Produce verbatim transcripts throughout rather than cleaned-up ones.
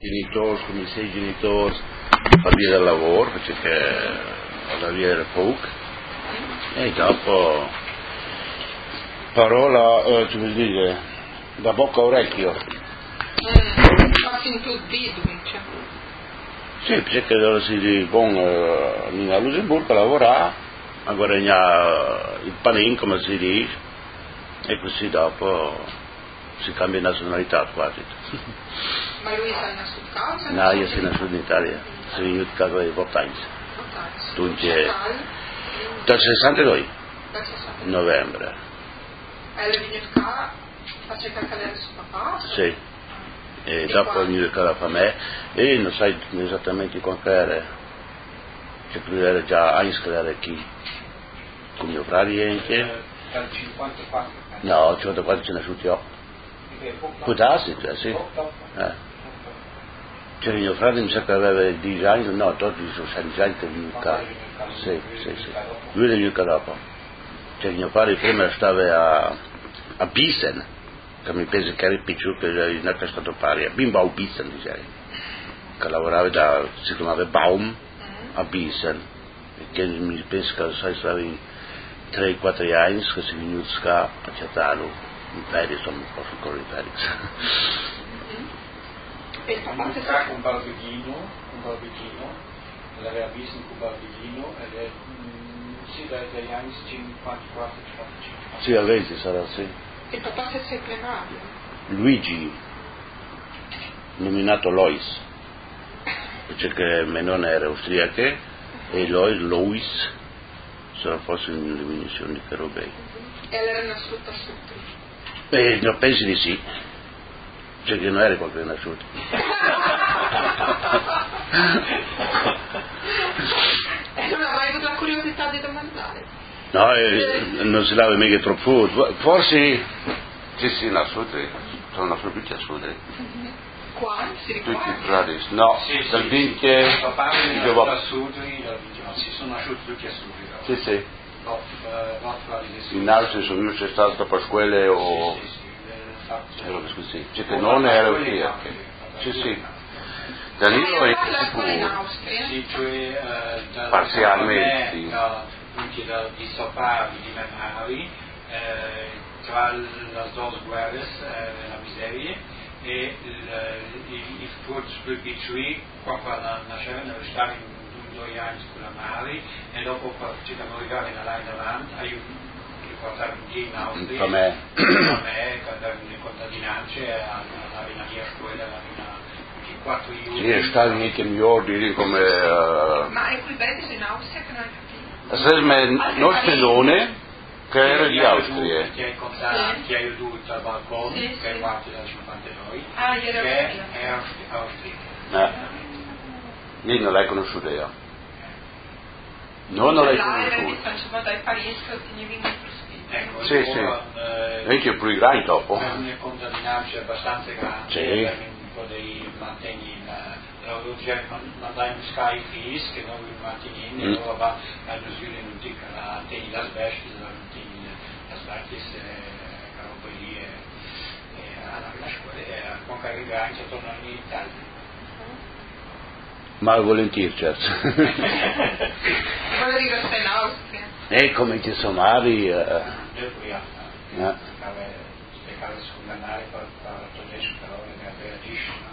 genitors, come i sei genitors, per via del lavoro, perché alla via del Pouk, e dopo parola, eh, come si dice, da bocca a orecchio. Mm, ma fin tutti, cioè. Sì, perché si dice, buon, eh, a Lussemburgo lavorare, a guadagnare il panin, come si dice, e così dopo si cambia nazionalità quasi. Ma lui è nato in casa? No, io sono nato in Italia, sono venuto a casa di Botagns. Dunque, dal sessantadue, novembre. E è venuto qua a cercare cadere suo papà? Sì, e, e dopo è venuto qua da me e non sai esattamente quanto era, che lui era già a iscrivere qui, con mio fratello anche. Dal cinquantaquattro? No, cinquantaquattro ce ne sono io. Può darsi, cioè, sì. Eh. Cioè mio fratello mi sa che aveva dieci anni, no, dodici o sedici anni che è venuto qua. Sì, sì, sì. Lui è venuto dopo. Cioè mio padre prima stava a, a Bissen, che mi pensa che era più che non è stato pari, a Bimba o Bissen, diciamo, che lavorava da, si chiamava Baum, a Bissen, e che mi pensa che sai, stava in tre quattro anni che si è venuto qua a Ciatalo, in Paris, insomma, un po' sul corso di Paris. E sta con Barbeghino, con Barbeghino, l'aveva visto con Barbeghino, ed è sì, dagli anni cinquantaquattro cinquantacinque. Sì, a venti sarà, sì. E papà si è sempre nato? Luigi, nominato Lois, perché mio nonno era austriaco e Lois, Lois, sarà forse in diminuzione di Carobei. E lei era nasciuta sotto? Eh, no, pensi di sì. Cioè che non era qualche nasciuto. E non ha mai avuto la curiosità di domandare? No, eh, non si lava mica troppo. Forse sì, sì, nasciuto, sono nasciuto tutti a sud. Qua? Si ricorda? Tutti i frati. No, sì, dal sì, Vinche. Sì. Papà è nato a sud, si sono nasciuti tutti a sud. Sì, sì. Not, uh, not frati di sud. In Austria sono io c'è stato per scuole o... Sì, sì, sì. Allora, scusi, cioè che non era austriaco. Sì, sì. Danilo è sicuro. in Austria? Sì, cioè uh, da, parzialmente, sì. Da, da, di Sopari, di Memari, eh, tra le due guerre, eh, la miseria, e il forse più quando nascevano stare in due anni con la Mari, e dopo ci siamo arrivati alla in avanti, portare in Austria, a me, a me, le contadinanze, alla mia scuola, alla quattro anni. Sì, è stato anche mio dire come... Uh, ma è quel bello in Austria che non hai capito? Sarebbe il nostro nome, che era di Austria. Che hai contato, che hai aiutato al balcone, sì, che è sì. quarto dal cinquantadue, ah, che è austriaco. Eh. Lì non l'hai conosciuta io. No, non l'hai conosciuta. Insomma, dai Parigi che mi vengono Ecco, sì, sì. Eh, anche più grandi dopo. È una contadinanza abbastanza grande, sì. Per poter mantenere mandare in Sky Fees che noi manteniamo, e allora va a Giusile non dica la teni la sbesci, la teni la sbesci, la roba lì, e alla scuola, e a Conca Rigancia tornano in Italia. Ma volentieri, certo. Vuole dire che sei in Austria? E come ci sono mari... Io qui a le case secondari per tedesco, però le aveva disci, no?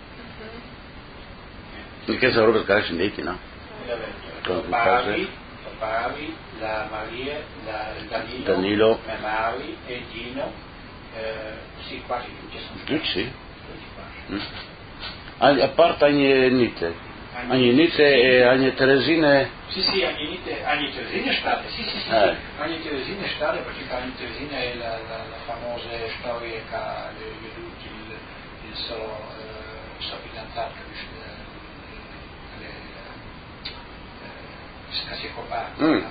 Perché sono robe che scendete, no? Papavi, Papavi, la Maria, la Danilo, Danilo. Memari e Dino, eh, sì, quasi tutti sono stati. Tutti sì. Tutti quasi. Mm. A parte Agnenite. Agnenite e Agne Teresine. Sì, sì, Agnenite, Agne Teresine è stata, sì, sì, sì, eh. sì. Agne Teresine è stata perché Agne Teresine è la, la, la famosa storia che ha veduto il, il suo, eh, suo fidanzato che si è copato. Mm.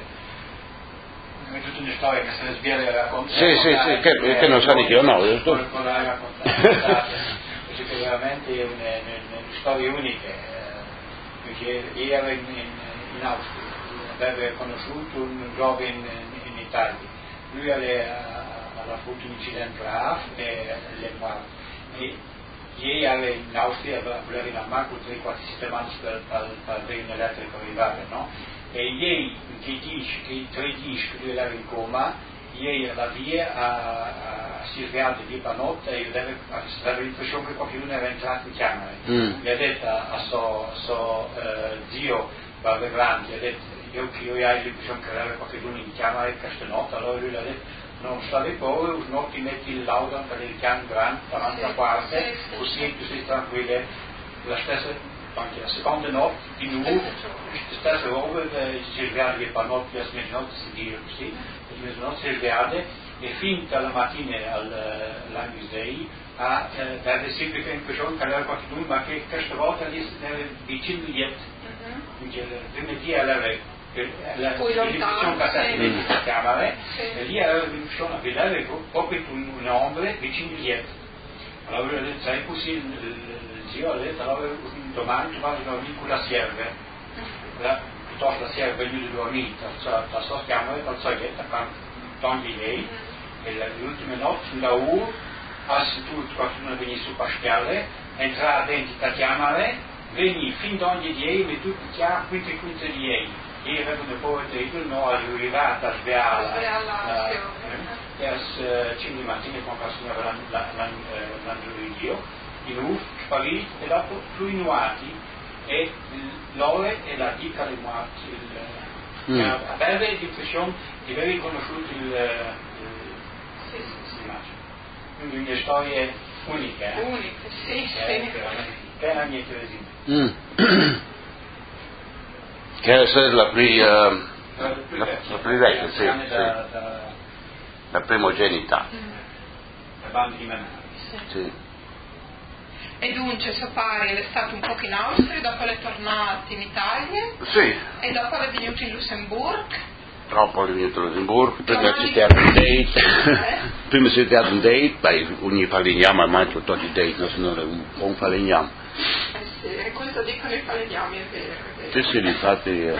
È tutta una storia che se ne sviene raccontare. Sì, sì, sì, che, che non sa di che io no. Io sto raccontare, perché veramente è una, una storia unica, perché era in, in, in Austria, aveva conosciuto un giovane in, in Italia, lui aveva avuto un incidente grave e è morto. Ei are in Austria, voleva in Marco trei quattro settimane per, per, per bene elettrico arrivare, no? E ei, che dice, che tre dice che lui era in coma, ei era via a, a si svegliare di notte e aveva l'impressione che qualcuno era entrato in camera. Mm. Gli ha detto a suo so, uh, zio Barbegrandi, gli ha detto io che io hai l'impressione che era qualcuno in camera questa notte, allora lui gli ha detto non state paura, non ti metti il laudo per il piano grande davanti alla parte, così tu sei tranquillo. La stessa, anche la seconda notte, di nuovo, questa stessa roba, si sveglia di notte, la mezzanotte si dice così, la mezzanotte si sveglia e fin dalla mattina all'Agnus Dei ha dato sempre l'impressione che era qualcuno, ma che questa volta era vicino a Liet. Quindi il primo dia era l'impressione che stava in questa camera e lì aveva l'impressione di vedere proprio un ombre vicino a Liet. Allora ho detto, sai così il zio ha detto, allora domani tu vai a dormire con la serva, piuttosto la serva è venuta a dormire, la sua camera, la sua letto, togli lei, e l'ultima notte da U ha sentito qualcuno venire su Pasquale, entrare dentro la camera, venire fin da ogni di lei, e tutti chiari, quinti quinti di lei. E avevano poi detto, no, arrivata a svegliare per cinque mattine quando la signora l'angelo di Dio, in U, sparì e dopo fluinuati e l'ore e la dica dei morti. Mm. Aveva l'impressione di aver riconosciuto il, l'immagine. Quindi una storia unica. Eh? Unica, sì, eh, sì. Che era niente resino. Mm. Che è la prima, uh, la, la prima vecchia, sì, sì. Da, da, la primogenita. Mm. La banda di Menari. Sì. Sì. E dunque suo padre è stato un po' in Austria, dopo è tornato in Italia. Sì. E dopo è venuto in Lussemburgo. Dopo è venuto in Lussemburgo, prima si è un date. Eh? Prima si è un date, beh, ogni falegname, ma anche tutti i date, non sono un buon falegname. Eh sì, e questo dicono i falegnami, è vero. È vero. Sì, sì, infatti. Eh.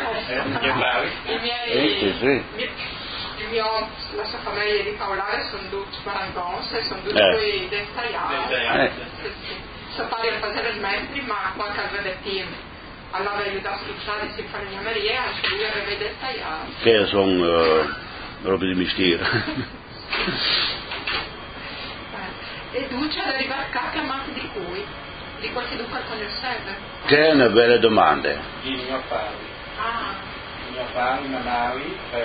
I miei. Sì, sì. Il mio, la sua famiglia di Paolare sono tutti parangons e sono tutti eh. dei tagliati. Eh. Sì, sì. Suo padre faceva il mestre, ma qualche altra del team. Allora aiutava a studiare si falegnameria, anche lui aveva dei tagliati. Che sono uh, robe di mestiere. E Duce è arrivato a chiamate di cui? Di qualche duca conosceva? Che è una bella domanda. Di mio padre. Ah. Di mio padre, Menari, per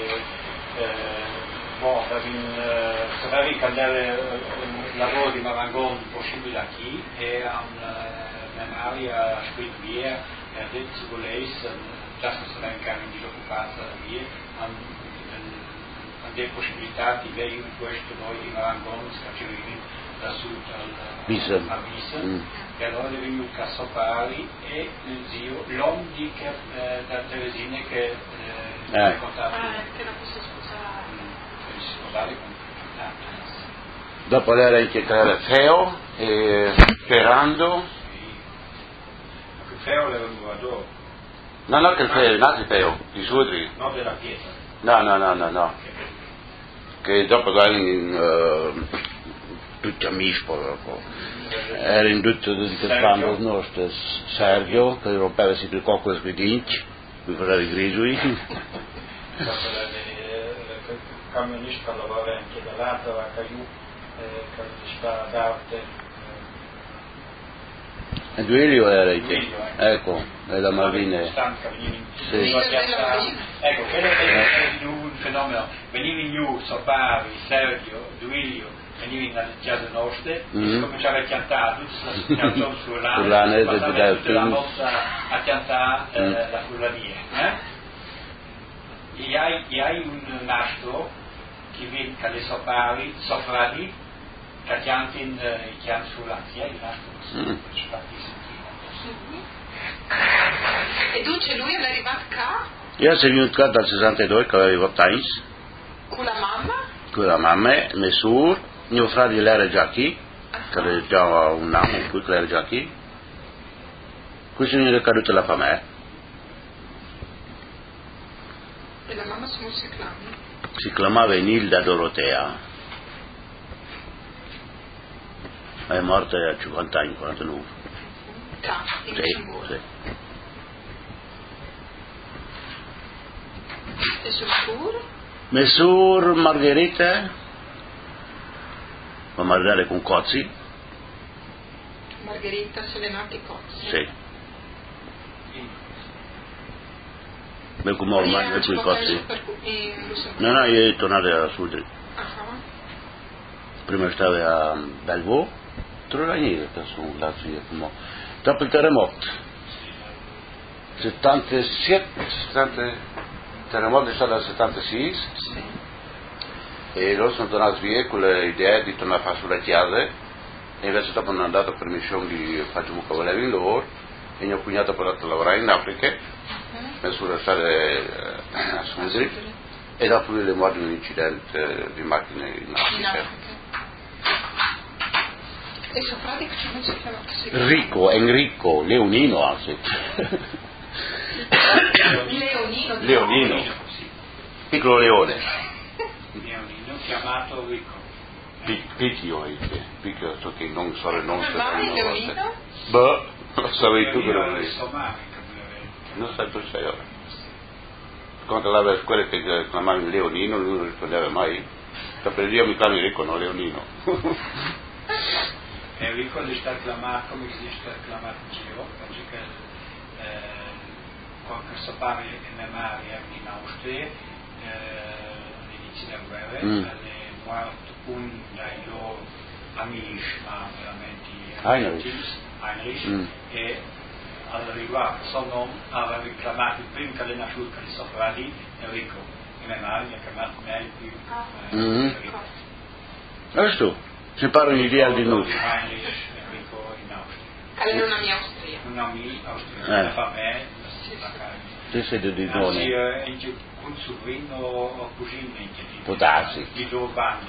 bon, per il candele lavoro di Marangon possibile qui e Menari ha scritto via e ha detto se volesse, già se sarà in carne disoccupata via, hanno delle possibilità di vedere questo noi di Marangon scacciarini da sud al Bisa. a Bisa mm. E allora è venuto a Sopari e il zio, l'uomo di che, eh, da Teresina che eh, eh. ha contato ah, che la posso sposare per sposare con tanto. Dopo era anche era Feo e Ferrando. Sì. Feo era un guardore. No, no, che il Feo, non il Feo, i suoi. No, della pietra. No, no, no, no, no. Che dopo erano uh, tutti amici, erano tutti di quando nostro Sergio, che rompeva sempre qualcosa di dinci, che faceva i grigi. Il camionista lavorava anche dall'altro a Caiù, camionista d'arte. E Duilio era lì, Duilio, ecco, e la Marina. Stanca, veniva in sì. Ecco, quello è un fenomeno, veniva in giù, Sopari, Sergio, Duilio, veniva in Chiesa Nostre, mm-hmm. E cominciava a cantare, tutte le canzoni sull'anno, passava tutta la notte a cantare eh, mm. la furlania. Eh? E hai, e hai un nastro che viene alle Sopari, Sofradi, che canta in i chiami sull'anno, hai il nastro mm. E dunque lui è arrivato qua? Io sono venuto qua dal sessantadue che avevo otto anni. Con la mamma? Con la mamma, mio suo, mio fratello era già qui, uh-huh. Che era già un anno in cui era già qui. Questo mi è caduto la famiglia. E la mamma come si chiama? Si chiamava Enilda Dorotea. È morta a cinquanta anni, quarantanove. Già, in sì, Lussemburgo. Sì. E sul Sur? Messur Margherita, ma mangiare con cozzi. Margherita Solenati Cozzi. Sì. Beh, come ormai è quei cozzi. No, no, io sono tornato a Sud. Uh-huh. Prima stavo a Belvaux, tre anni che sono andato via. Dopo il terremoto, settantasette, settanta, il terremoto è stato nel settantasei. Sì. E loro sono tornati via con l'idea di tornare a fare sulle chiese, e invece dopo hanno andato per missione di fare un cavaliere in loro, e mio cugnato ha portato a lavorare in Africa, uh-huh. sulla strada a Sudri, e dopo lui è morto in un incidente di macchina in Africa. In Africa. E suo frate come si chiama? Enrico, Enrico, Leonino anzi. Leonino? Leonino, piccolo leone. Leonino chiamato Rico. Piccolo, piccolo, so che non so il nome. Come mai Leonino? Beh, lo sapevi tu che lo vedi. Non sai tu sei ora. Quando andava a scuola che chiamavano Leonino, lui non rispondeva mai. Per io mi chiamo Enrico, non Leonino. Enrico li sta chiamato come si sta chiamato Gio, perché quando suo padre e mia madre erano in Austria all'inizio della guerra, è morto un dei loro amici, ma veramente Heinrich, Heinrich mm. e al riguardo suo nome aveva chiamato il primo che è nasciuto di suo fratello Enrico, e mia madre mi ha chiamato me più Enrico. Questo? Si parla un'idea di noi. Heinrich Enrico in Austria. Che è una mia Austria. Una mia Austria, fa me. Sì, sì, di noi. Anzi, è un sovrino o cugino di può darsi. Di loro bande.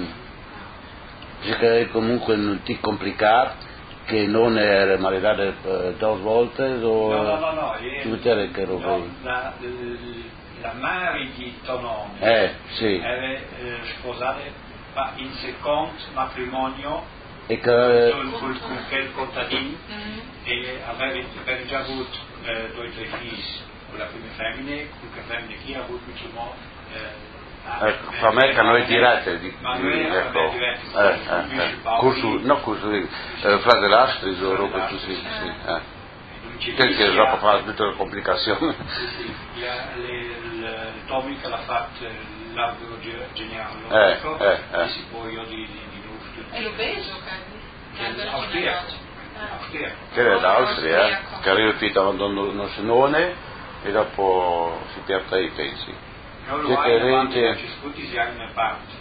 Perché comunque non ti complicato, che non è maridato due volte o... No, no, no, no. Che no la, la madre di Tonone eh, sì. era eh, sposata in secondo matrimonio e che... con, con, con quel contadino mm. e aveva, aveva già avuto eh, due o tre figli con la prima femmina, con la femmina che ha avuto diciamo eh, ecco, fa me che noi direte di, ma di, noi ecco, dirette eh, eh, eh. Curso, no curso di eh, fra dell'astri o roba così sì, eh. Perché dopo fa tutte le complicazioni sì, le Tommy che l'ha fatto l'albero genealogico eh, eh, eh. e si può io di, di, di Luft e lo vedo che austriaco che era d'Austria che arriva qui da un senone e dopo si pianta i pensi non lo hai davanti a Ciscuti si ha in parte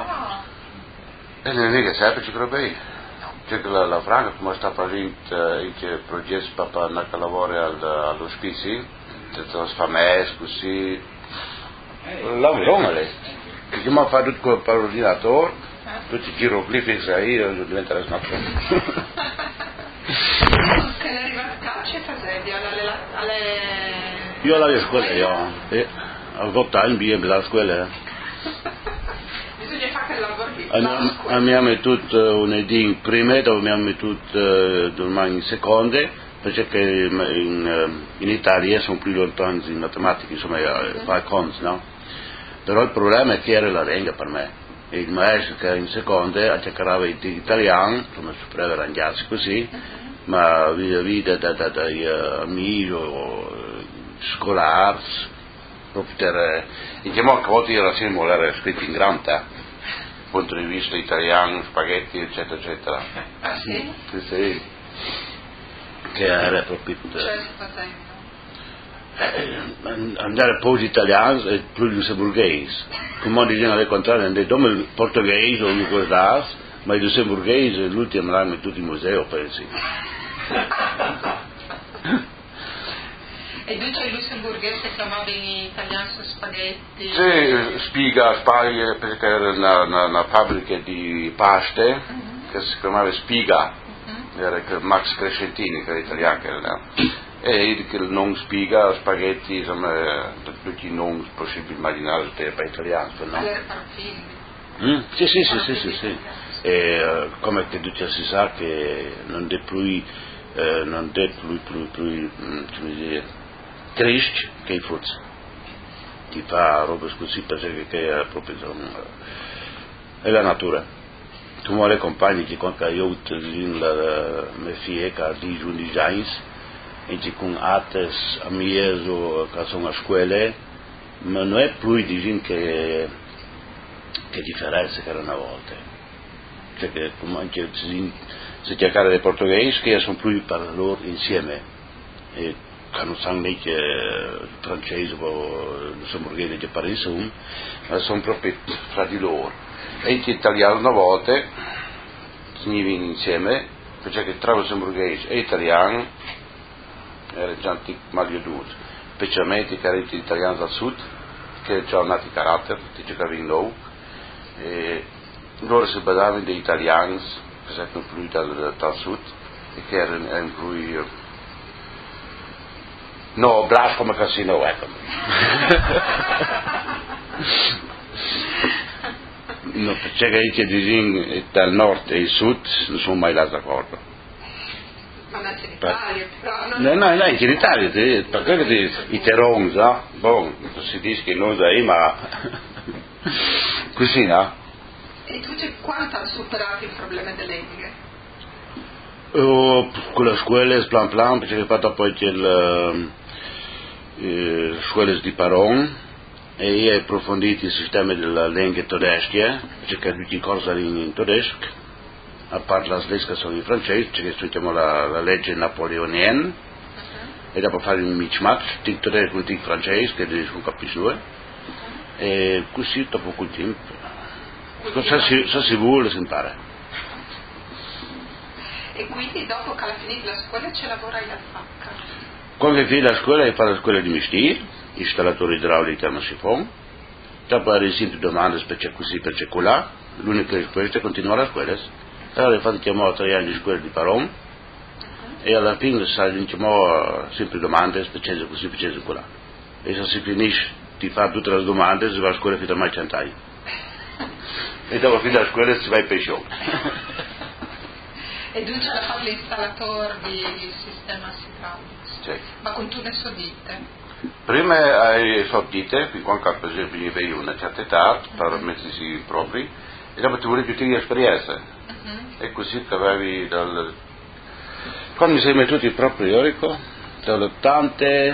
e non è che sempre ci credo c'è che la, la Franca come sta parlando in che progetto per andare a lavorare all'ospizio tutto sfamese così lavoro lei che mi ha fatto tutto per l'ordinatore tutti i geroglifici io diventa la snappa se ne arriva a calcio e fasedia alle io alla scuola io eh, a otto anni via alla scuola bisogna fare il lavoro lì a me ha messo un'idea in prima dove mi ha messo domani in seconda perché in, in Italia sono più lontani in matematica insomma fare cons no però il problema è che era la lingua per me e il maestro che era in seconda cercava l'italiano insomma superiore ranghiarsi così ma via via da, da, dai uh, amici scolari proprio per in modo che a volte io la siamo era scritto in grande dal punto di vista italiano spaghetti eccetera eccetera ah sì? Sì sì che era proprio eh, andare poi italiano e più lussemburghese come dicono al contrario andare come il portoghese o il guardare ma il lussemburghese l'ultimo l'hanno tutti i musei pensi e tu c'è il lussemburghese che chiamava in italiano spaghetti sì spiga spaghe perché era una, una, una fabbrica di paste uh-huh. che si chiamava Spiga uh-huh. era che Max Crescentini che era italiano che era e che non spiga spaghetti insomma tutti i nomi possibili immaginare per italiano no? allora parfumi mm? sì sì sì sì sì, sì. e come che si sa che non è più eh, non è più, più, più come dire, triste che i frutti ti fa roba così perché che è proprio è la natura tu vuoi compagni che quando io in la mia figlia di giorni già e che con altre amiche che sono a scuola ma non è più di gente che che differenza che era una volta cioè che anche se cercare dei portoghesi che sono più per loro insieme e che non sanno neanche il francese o il lussemburghese che parlano ma sono proprio fra di loro e gli italiani una volta si venivano insieme perché che tra lussemburghese e italiano era già malveduto specialmente i carenti italiani dal sud che hanno nati carattere che giocavano in low e loro si badavano degli italiani che sono influiti dal, dal sud e che erano influiti no, braaf come casino ecco no, perché che dicono dal nord e il sud non sono mai d'accordo ma anche in Italia però non no, no, no, anche in Italia perché i terroni no? Bon, si dice che non sai ma così no? E tu quanto hai superato il problema delle lingue? Oh, con la scuola plan plan perché ho fatto poi le eh, scuole di Paron e ho approfondito il sistema della lingua tedesca perché tutti i corsi in tedesco a parte la tedesca sono in francese perché studiamo la, la legge napoleoniana uh-huh. E dopo fare un mix-match di tedesco e di francese che non capisco uh-huh. E così dopo quel tempo se si, se si vuole si impara. E quindi dopo che hai finito la scuola ce lavorai a facca? Quando hai finito la scuola hai fatto la scuola di mestiere, installatore idraulico termosifon, dopo hai ricevuto domande per così per circolare, l'unica risposta è continuare la scuola. Allora hai fatto chiamare tre anni di scuola di Paron uh-huh. E alla fine sai chiamare sempre domande per così per circolare. E se si finisce di fare tutte le domande si va a scuola fino a mai cent'anni. E dopo fino alla scuola si va in pensione. E tu ce l'ha fatto l'installatore di sistema idraulico? Sì. Ma con tutte le soddite? Prima hai soddite, quando per esempio veniva una certa età, per uh-huh. mettersi propri, e dopo ti volevi più di esperienza. Uh-huh. E così che avevi dal... Quando mi sei mettuto in proprio teorico, dall'ottantatré,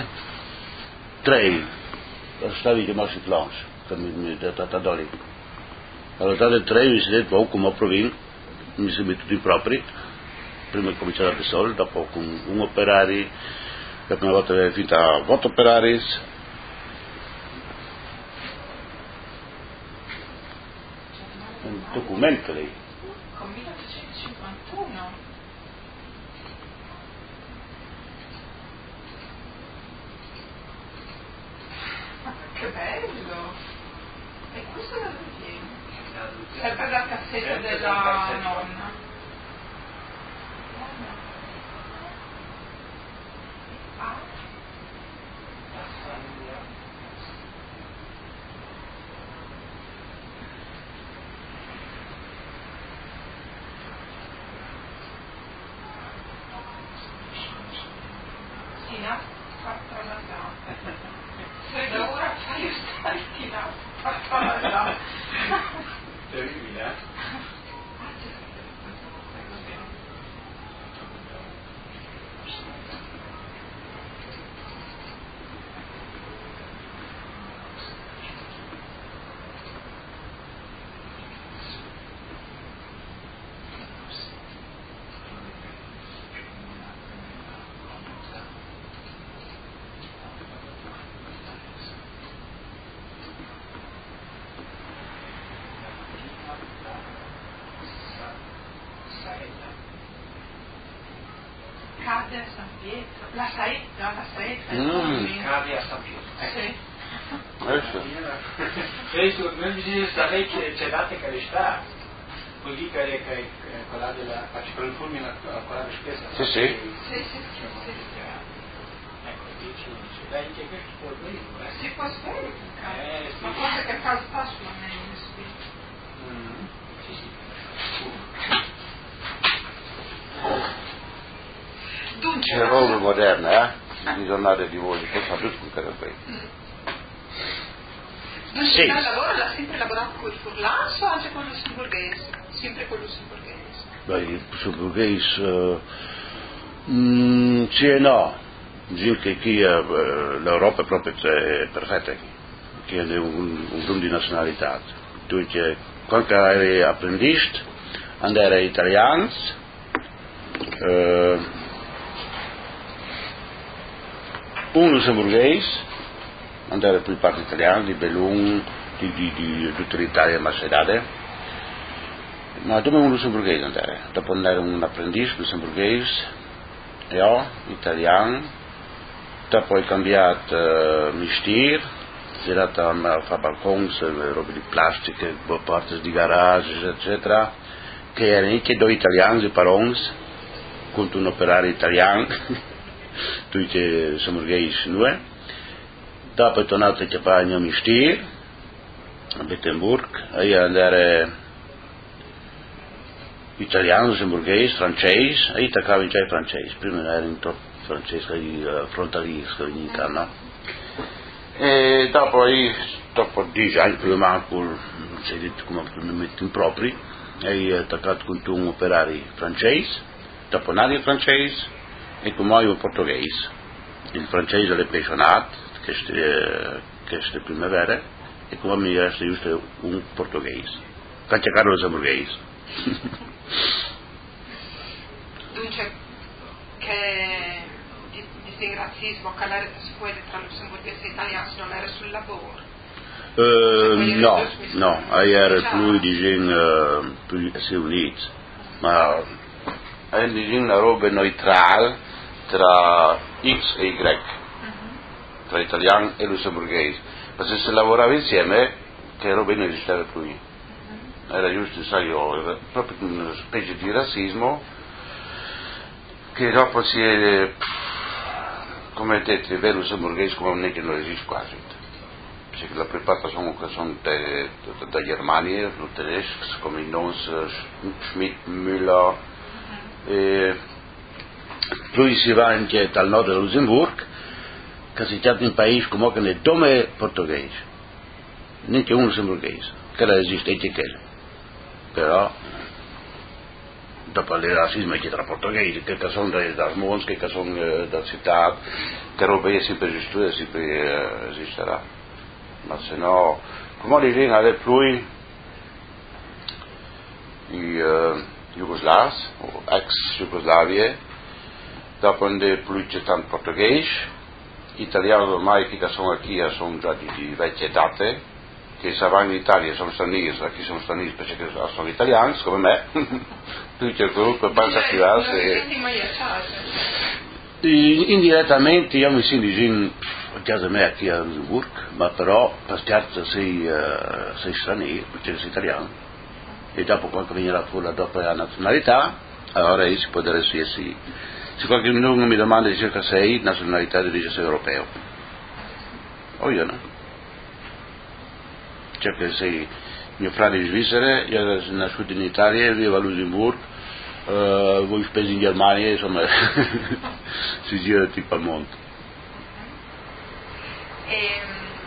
stavi chiamato in Flange, che mi ha dato da lì. All'ottantatré mi si è detto, come provincia, mi si è mettuto in propri, prima ho cominciato da solo, dopo con un operario, la prima volta avevo finito a otto operari, un documento lì. Con milleottocentocinquantuno? Che bello! E questo da dove viene? Sempre dal cassetto della nonna. Ah. Sì, no? Quattro alla notte. Se da ora fai stare chinato, quattro alla notte. Terribile, eh? Cade a San Pietro, la saetta, la saetta, Mm. Cade a San Pietro. Sì. Questo non bisogna sapere che c'è date che resta, così che quella della per il fulmine quella spesa. Sì, sì. Sì, sì, sì, sì. Ecco, dici, dai che questo può dire. Si può verificare, Eh, sì. ma cosa che fa sta sulla mente? Mm. Sì, sì. c'è roba moderna, eh? Bisogna di voi, che fa tutto con quello qui. Non sì. Il lavoro l'ha sempre lavorato con il Furlans o anche con il lussemburghese? Sempre con il lussemburghese? Beh, il lussemburghese uh, mm, sì e no. Dico che qui uh, l'Europa è proprio è perfetta, che è un, un gruppo di nazionalità. Dunque, quando eri apprendista, andare italiani, uh, un lussemburghese, andare più parte italiana, di Bellun, di, di, di tutta l'Italia macedate, ma dove un lussemburghese andare? Dopo andare un apprendista lussemburghese, io, italiano, dopo ho cambiato uh, mestiere, girato a fare balconi, robe di plastica, porte di garage, eccetera, che erano anche due italiani di Parons, con un operaio italiano, tutti lussemburghesi noi. Dopo è tornato a fare il mio mestiere a Wittenberg, e andare italiano, lussemburghese, francese, e io attaccavo in già francese, prima ero in troppo francese, uh, frontaliere, in no? E dopo, io, dopo dieci anni, più o meno, non si detto come mi metto in propri, e ho attaccato con un operaio francese, dopo un anno francese, e con me un portoghese. Il francese è pensionato, queste, queste primavere, e come mi resta giusto un portoghese, caccia caro lussemburghese. Dunque, che di razzismo, che l'era scuola tra lussemburghese e italiano non era sul lavoro? Uh, no, no, era più diciamo uh, più si uniti, ma è diciamo una roba neutrale tra X e Y, tra italiano e lussemburghese, ma se si lavorava insieme che roba non esisteva più, era giusto, sai, io, proprio una specie di razzismo che dopo si è, come detto, il vero lussemburghese come non è che non esiste quasi, perché la prepara sono, sono da Germania, i tedeschi come i Nons, Schmidt, Müller, e poi si va anche dal nord del Lussemburgo, che si tratta di un paese come che ne dome portoghese, neanche un lussemburghese, che la esiste anche quello, però dopo il razzismo che tra portoghesi, che sono da Mons, che sono da città, che roba è sempre esistita, sempre esisterà, ma se no, come dicono adesso più i uh, Jugoslavi, o ex-Jugoslavie, dopo non più c'è tanto portoghese, italiano ormai che sono qui sono già di, di vecchie date, che se vanno in Italia sono stranieri, qui sono stranieri perché sono italiani come me, tu c'è comunque pensa che indirettamente io mi sento in casa me qui a Lussemburgo, ma però per certo sei, uh, sei straniero perché sei italiano, e dopo quando venirà fuori dopo la nazionalità allora si può dire sì e sì. Se qualcuno mi domanda di circa sei nazionalità di dice sei europeo, o io no, cioè che sei mio fratello in Svizzera, io sono nasciuto in Italia, vivo a Lussemburgo, uh, voi spesi in Germania, insomma si gira tipo al mondo. E,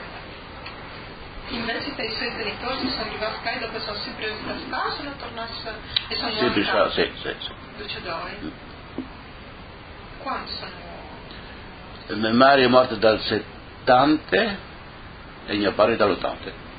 invece per i suoi genitori sono arrivati qua e dopo sono sempre stati qua o sono tornati e sono sempre stati? Sì, sì, sì. Duce dove? Quanti sono? Mia madre è morta dal settanta e mio padre dall'ottanta.